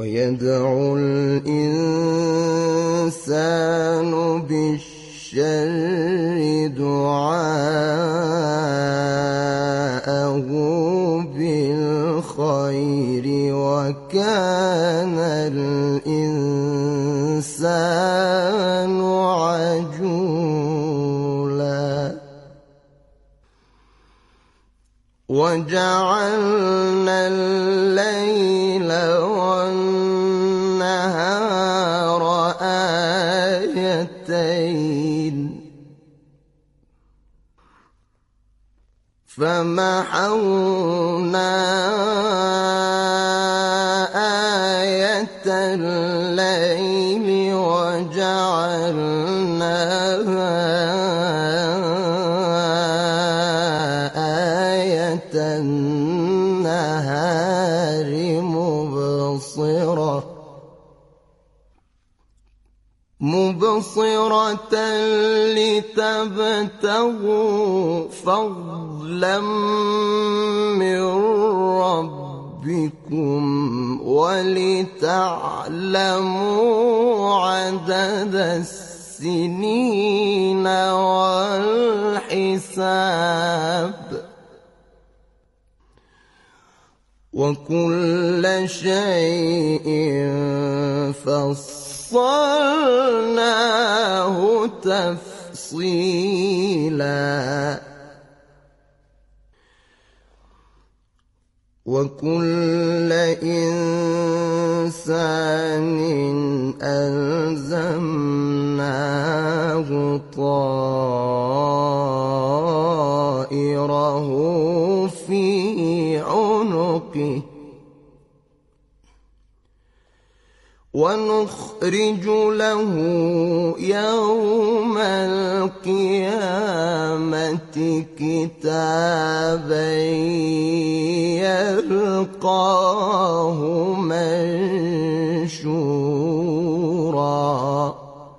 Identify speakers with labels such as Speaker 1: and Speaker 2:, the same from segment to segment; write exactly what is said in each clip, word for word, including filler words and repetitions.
Speaker 1: ويدعو الإنسان بالشر دعاءه بالخير وكان الإنسان عجولا وجعلنا الليل والنهار آيتين فمحونا آية الليل وجعلنا آية النهار مبصرة مبصرة لتبتغوا فضلا من ربكم ولتعلموا عدد السنين والحساب وكل شيء فصلناه تفصيلا وكل إنسان ألزمناه طائره في عنقه ونخرج له يوم القيامة كتابا يلقاه منشورا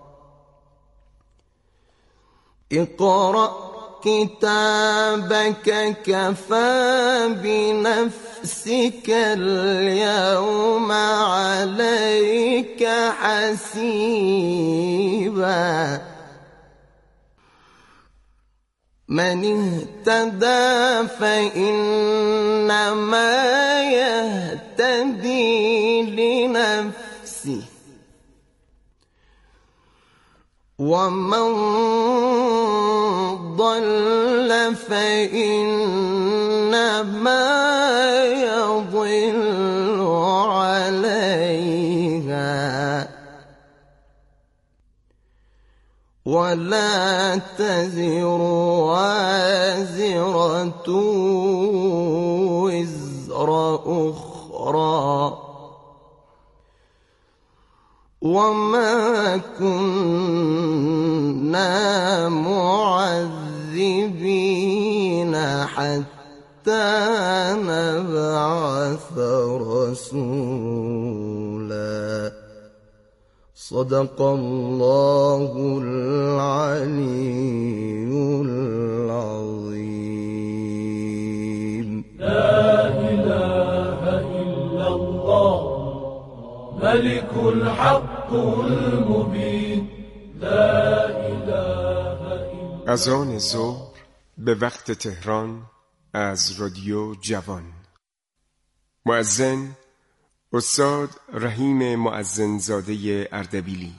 Speaker 1: اقرأ كتابك كفى بنفسك اليوم عليك حسيبا من اهتدى فإنما يهتدي لنفسه ومن ضل فإنما يضل عليها ولا تزر وازرة وزر أخرى وما كنا معذبين حتى نبعث رسولا صدق الله العلي العظيم.
Speaker 2: لا إله إلا الله ملك الحق المبين. لا إله إلا
Speaker 3: اذان ظهر به وقت تهران از رادیو جوان. مؤذن استاد رحیم مؤذن زاده اردبیلی.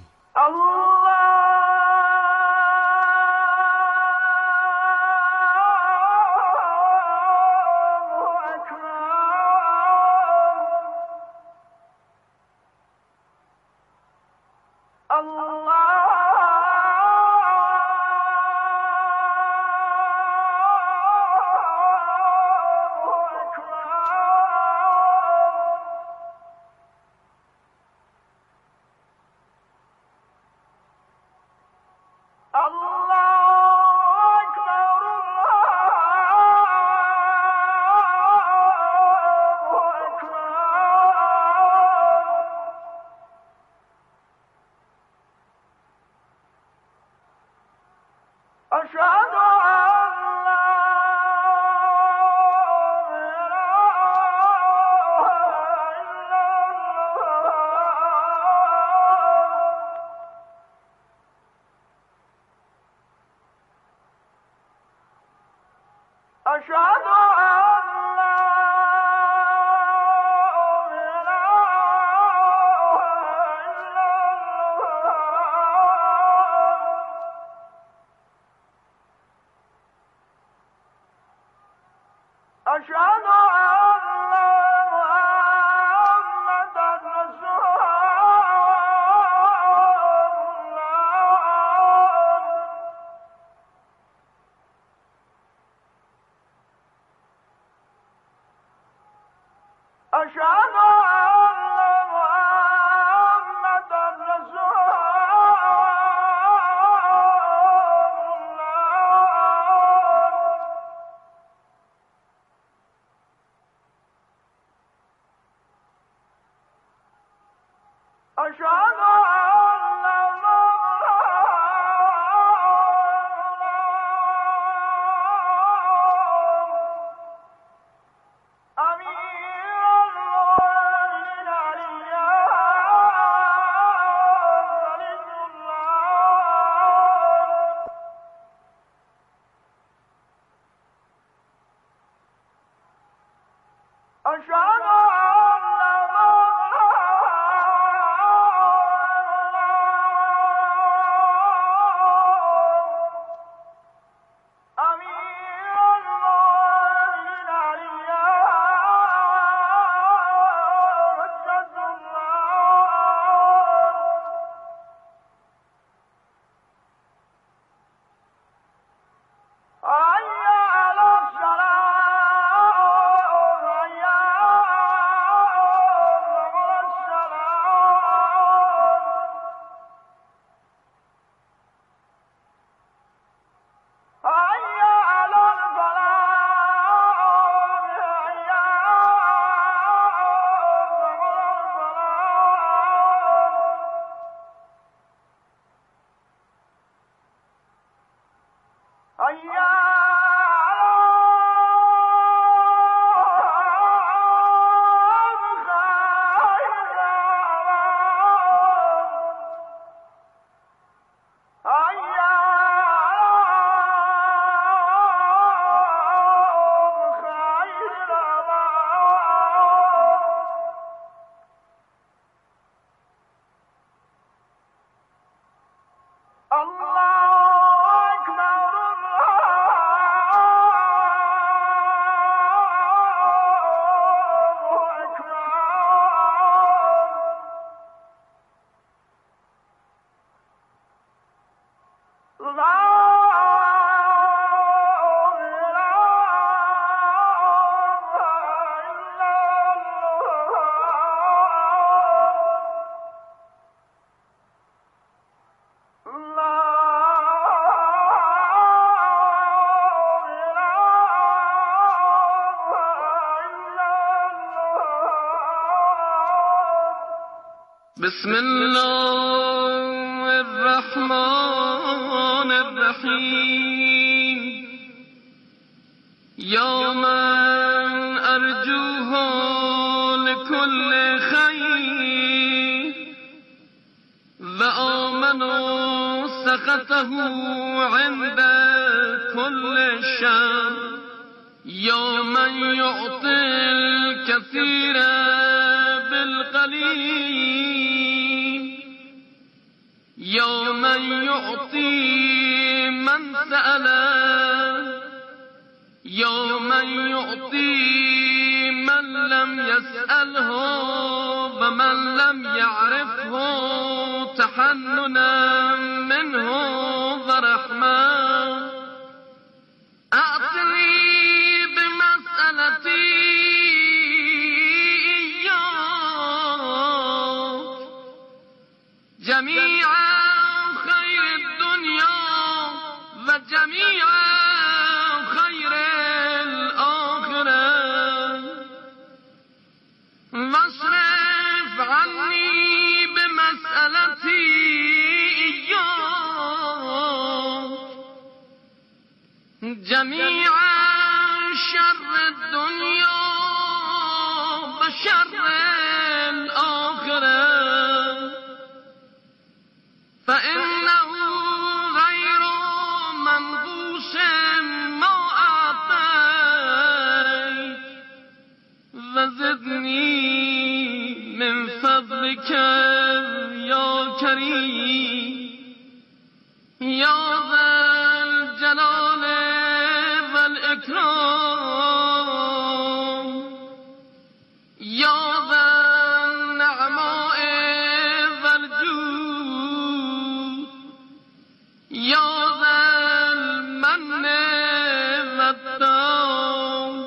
Speaker 4: بسم الله الرحمن الرحیم یا من ارجوه لكل خیر و آمن سخطه عند كل شر یا من یعطی الكثير بالقلیل یا من یعطی من سأله یا من یعطی من لم يسأله و من لم يعرفه تحننا منه و رحمه اعطني بمسألتي جميع خير الدنيا وجميع خير الآخرة واصرف عني بمسألتي إياك جميع شر الدنيا وشر الآخرة فإنه غير منقوص ما أعطى بفضلك یا کریم یا ذا الجلال والاکرام یا ذا النعماء والجود یا ذا المن والدام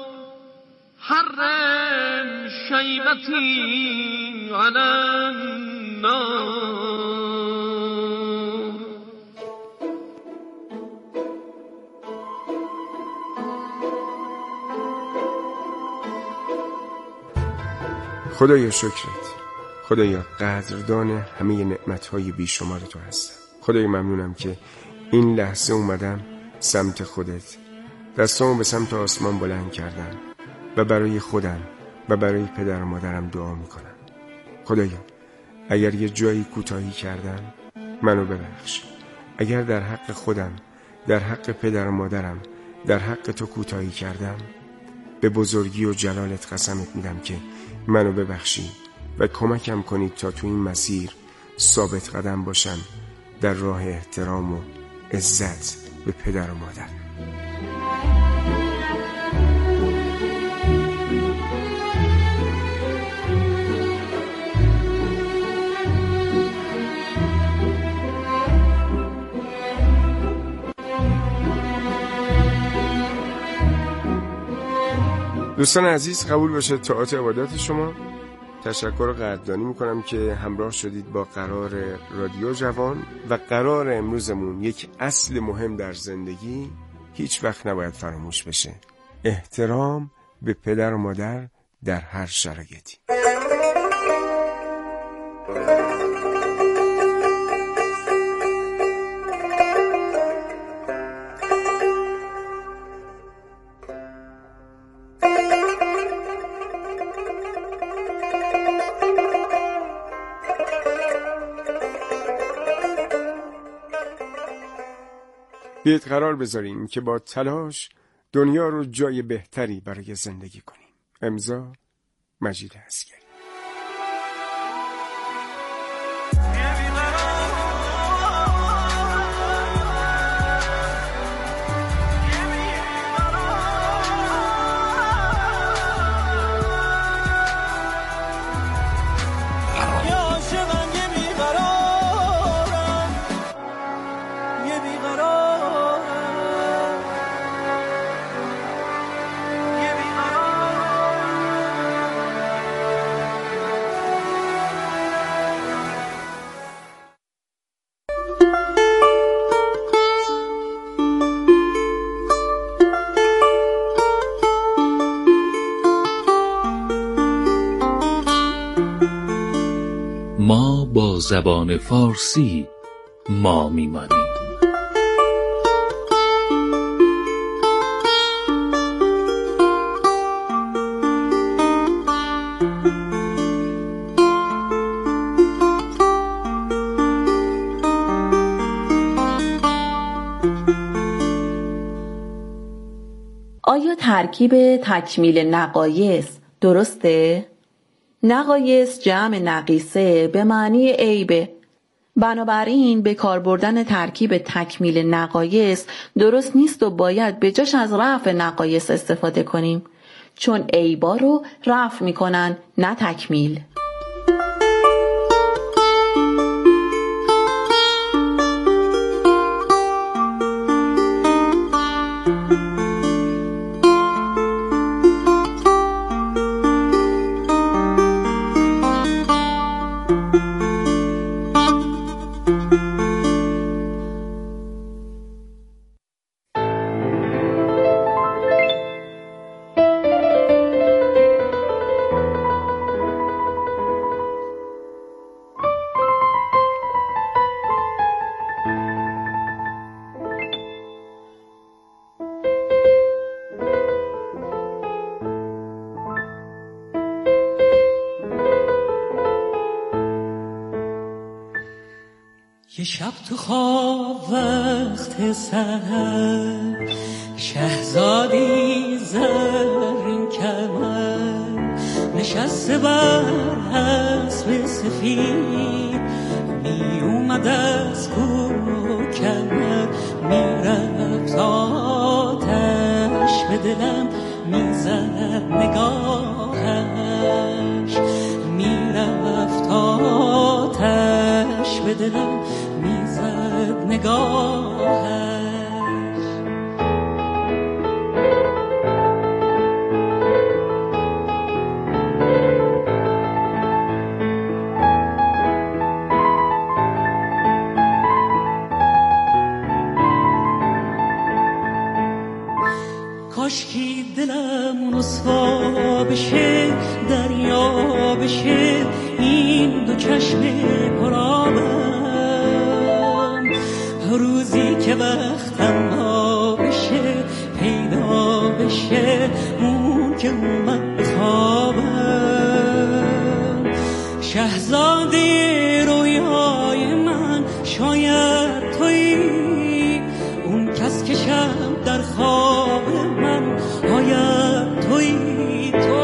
Speaker 4: حرم شیبتی علی النار.
Speaker 3: خدایا شکرت، خدایا قدردان همه نعمتهای بیشمار تو هستم. خدایا ممنونم که این لحظه اومدم سمت خودت، دستامو به سمت آسمان بلند کردم و برای خودم و برای پدر و مادرم دعا میکنم. خدایا اگر یه جایی کوتاهی کردم منو ببخش. اگر در حق خودم، در حق پدر و مادرم، در حق تو کوتاهی کردم، به بزرگی و جلالت قسمت میدم که منو ببخشی و کمکم کنید تا تو این مسیر ثابت قدم باشم در راه احترام و عزت به پدر و مادر. دوستان عزیز، قبول باشه طاعت عبادت شما. تشکر قدردانی میکنم که همراه شدید با قرار رادیو جوان و قرار امروزمون یک اصل مهم در زندگی هیچ وقت نباید فراموش بشه: احترام به پدر و مادر در هر شرایطی. بیایید قرار بذاریم که با تلاش دنیا رو جای بهتری برای زندگی کنیم. امضا مجید عسگری.
Speaker 5: ما با زبان فارسی ما میمانیم.
Speaker 6: آیا ترکیب تکمیل نقایص درسته؟ نقایص جمع نقیصه به معنی عیبه. بنابراین به کار بردن ترکیب تکمیل نقایص درست نیست و باید به جاش از رفع نقایص استفاده کنیم، چون عیبا رو رفع میکنن نه تکمیل.
Speaker 7: یه شب تو خواب وقت سحر شهزادی زرین کمر نشسته بر اسب سفید می اومد از کوکمر میرفت آتش به دلم میزد نگاهش میرفت آتش به دلم میزد نگاهش. کاشکی دلم رسوا بشه دریا بشه این دو چشم پرآبم روزی که وقتم ها بشه پیدا بشه اون که اومد بخوابم. شهزاده رویای من شاید تویی اون کس که شب در خواب من آید تویی تو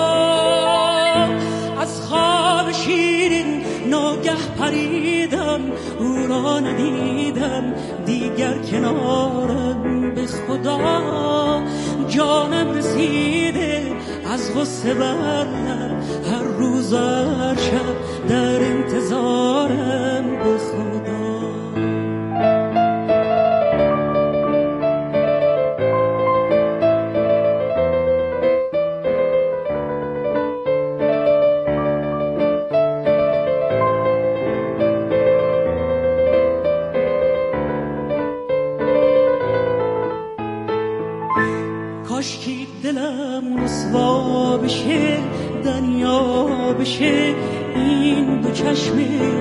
Speaker 7: از خواب شیرین ناگه پریدم او را ندیدم دیگر کنارم به خدا جانم رسیده از غصه بر هر روز هر شب در انتظارم به خدا. کاشکی دلم رسوا بشه دنیا بشه این دو چشم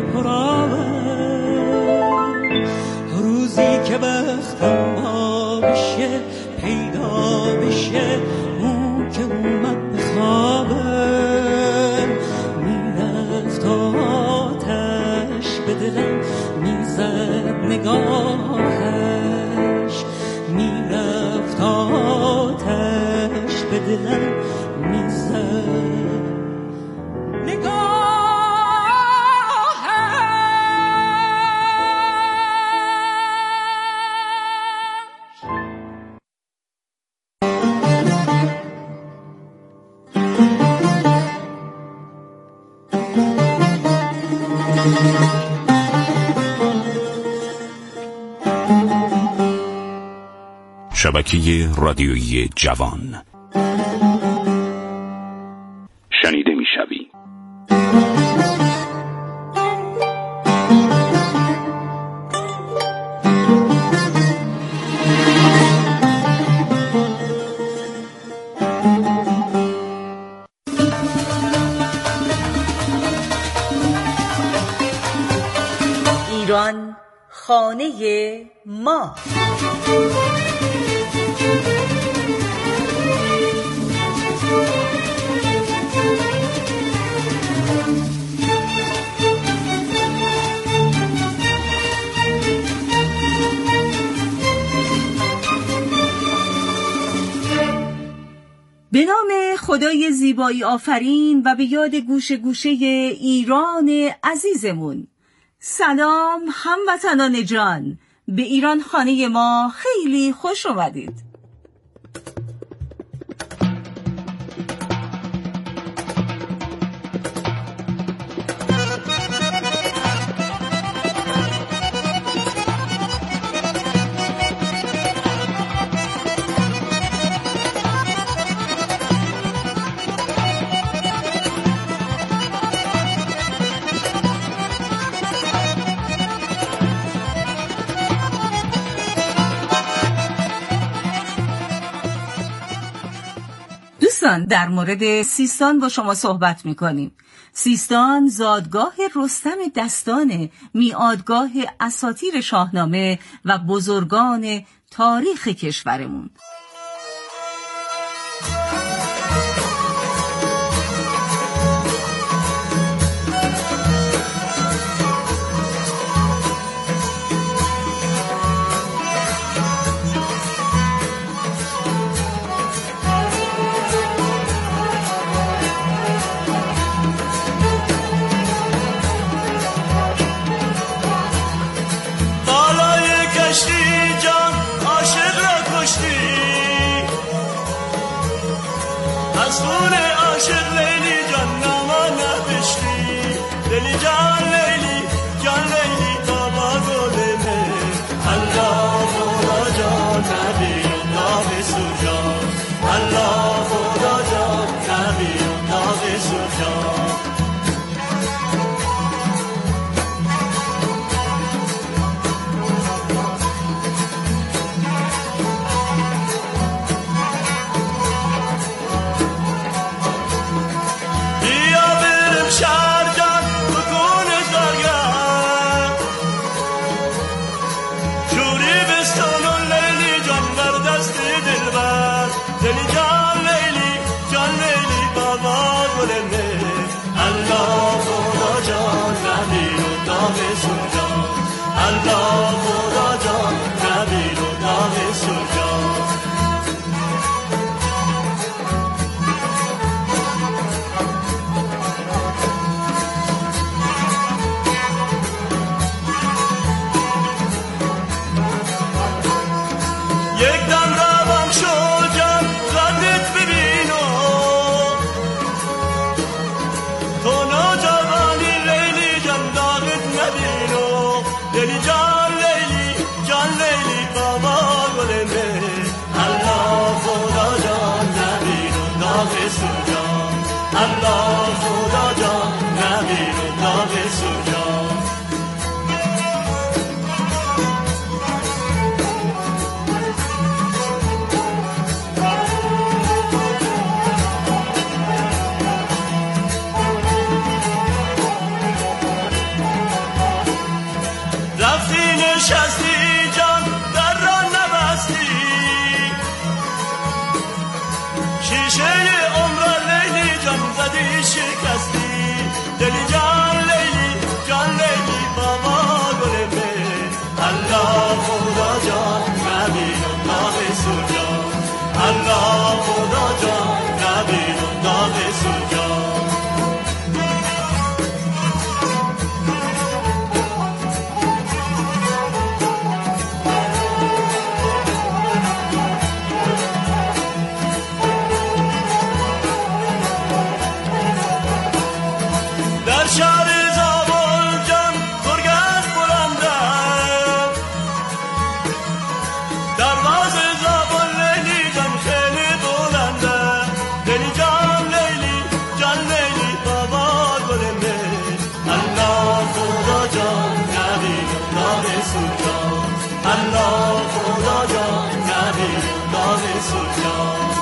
Speaker 7: پرآبم روزی که بختم ها بشه پیدا بشه اون که اومد بخوابم میرفت آتش به دلم میزد نگاهش میرفت آتش به دلم میزد نگاهش.
Speaker 8: شبکه رادیویی جوان شنیده میشوی.
Speaker 9: ایران خانه ما.
Speaker 10: به نام خدای زیبایی آفرین و به یاد گوشه گوشه ایران عزیزمون. سلام هموطنان جان، به ایران خانه ما خیلی خوش اومدید. در مورد سیستان با شما صحبت می‌کنیم. سیستان زادگاه رستم دستانه، میعادگاه اساطیر شاهنامه و بزرگان تاریخ کشورمون.
Speaker 11: از خون عاشق لیلی جان نما نبشتی لیلی جان لیلی جان لیلی بابا گلمه الله خدا جان نبی نام سوجان الله خدا جان نبی نام سوجان Allah Khuda Jan Nabi Naam Sujan Yek dam ravan shojan qadret bibino to nojawani Layli jan daghet nabino Leyli can Leyli, can Leyli baba goleme Allah Khuda can Nabiru Nabi Sujan Allah Khuda can Nabiru Nabi Sujan نشستی جان در را نبستی شیشه عمر لیلی جان زدی شکستی لیلی جان لیلی جان لیلی بابا گلمه الله خدا جان نبی نام سوجان الله خدا جان نبی نام سوجان Allah Khuda Jan Nabi Naam Sujan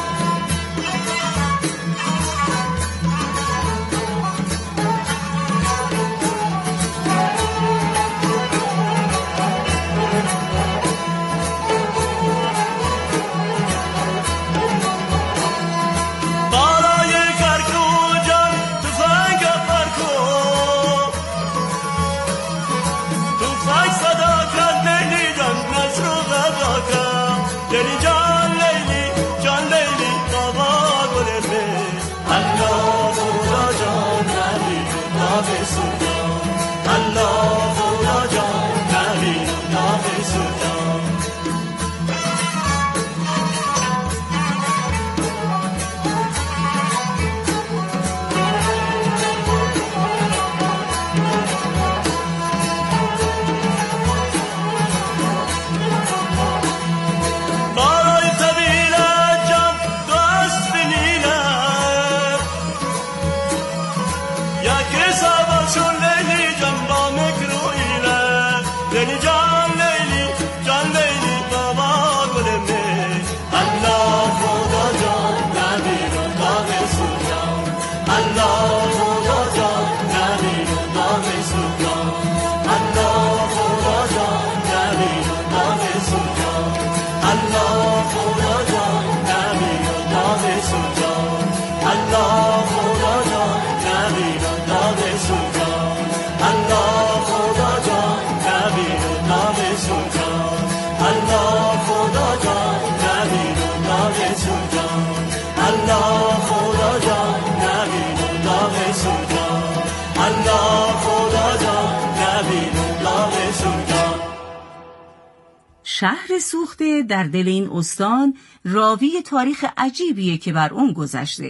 Speaker 10: شهر سوخته در دل این استان راوی تاریخ عجیبیه که بر اون گذشته.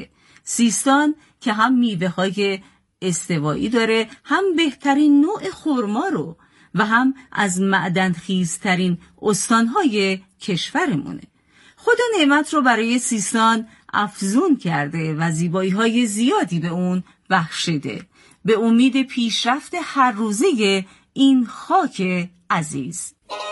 Speaker 10: سیستان که هم میوه های استوایی داره، هم بهترین نوع خرما رو و هم از معدن خیزترین استانهای کشورمونه. خدا نعمت رو برای سیستان افزون کرده و زیبایی های زیادی به اون بخشیده، به امید پیشرفت هر روزه این خاک عزیز.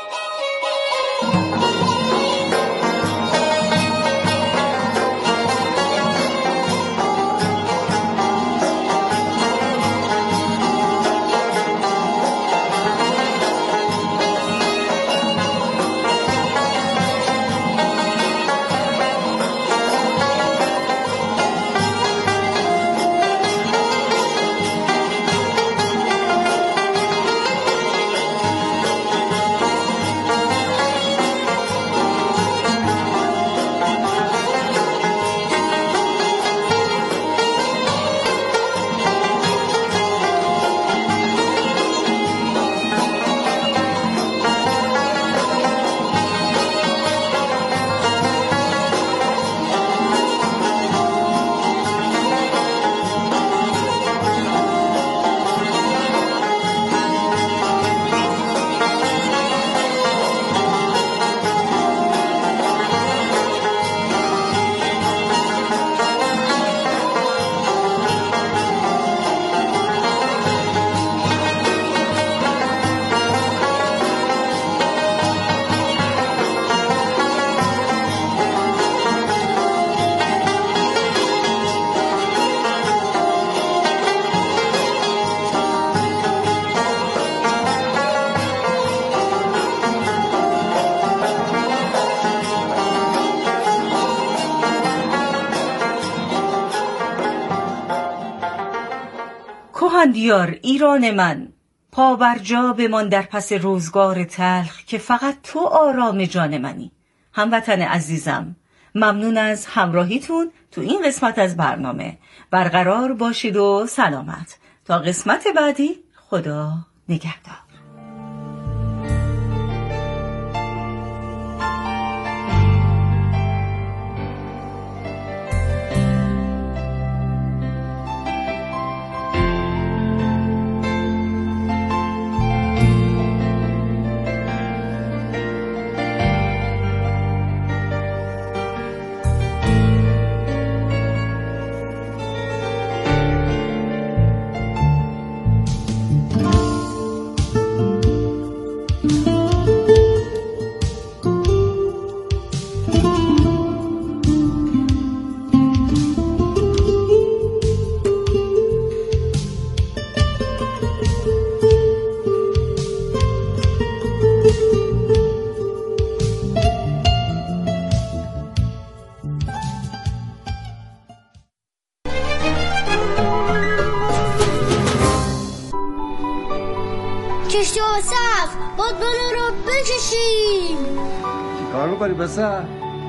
Speaker 10: کهندیار ایران من، پا بر جا بمان در پس روزگار تلخ که فقط تو آرام جان منی. هموطن عزیزم، ممنون از همراهیتون تو این قسمت از برنامه. برقرار باشید و سلامت تا قسمت بعدی. خدا نگهدار.
Speaker 12: کشتی و صف بادبانو رو بکشیم.
Speaker 13: چی کار میکنی بسه؟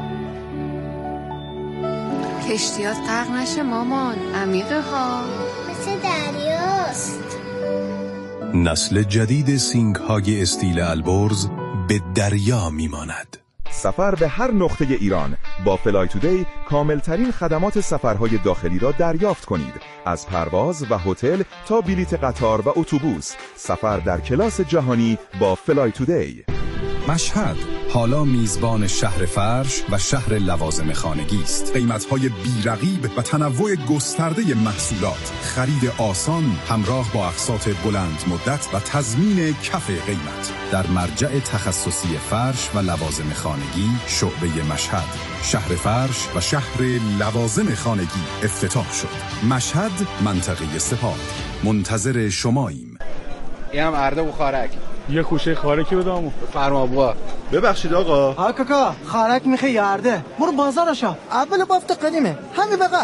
Speaker 14: کشتیات غرق نشه مامان، عمیقه ها،
Speaker 12: مثل دریاست.
Speaker 15: نسل جدید سینگ های استیل البرز به دریا میماند.
Speaker 16: سفر به هر نقطه ایران با فلای تودی کاملترین خدمات سفرهای داخلی را دریافت کنید. از پرواز و هتل تا بلیت قطار و اتوبوس، سفر در کلاس جهانی با فلای تودی.
Speaker 15: مشهد حالا میزبان شهر فرش و شهر لوازم خانگی است. قیمت‌های بی‌رقیب و تنوع گسترده محصولات، خرید آسان همراه با اقساط بلند مدت و تضمین کف قیمت. در مرجع تخصصی فرش و لوازم خانگی شعبه مشهد، شهر فرش و شهر لوازم خانگی افتتاح شد. مشهد، منطقه سپاه. منتظر شماییم.
Speaker 17: اینم ارده و خارک.
Speaker 18: یه خوشه خارکی بدامو.
Speaker 17: فرما ابوا.
Speaker 19: ببخشید آقا.
Speaker 20: ها کاکا، خارک میخوای یارده. برو بازارشا. اول بافت قدیمه. همین بقى